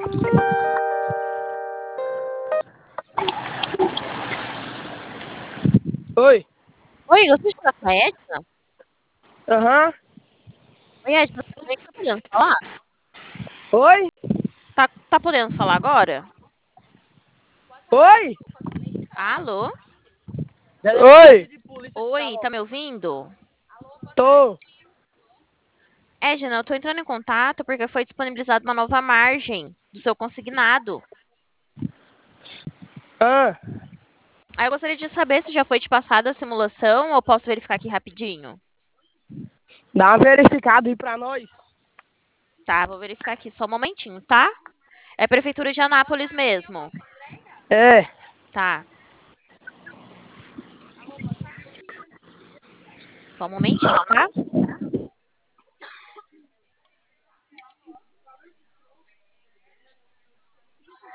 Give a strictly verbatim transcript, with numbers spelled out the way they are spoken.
Oi. Oi, eu estou falando com a Edna? Aham. Oi, Edna, tudo bem? Tá podendo falar? Oi. Tá, tá podendo falar agora? Oi. Alô? Oi. Oi, tá me ouvindo? Tô. Edna, eu tô entrando em contato porque foi disponibilizada uma nova margem do seu consignado. Ah. Aí eu gostaria de saber se já foi te passada a simulação ou posso verificar aqui rapidinho. Dá uma verificada aí pra nós. Tá, vou verificar aqui só um momentinho, tá? É Prefeitura de Anápolis mesmo. É. Tá, só um momentinho, tá?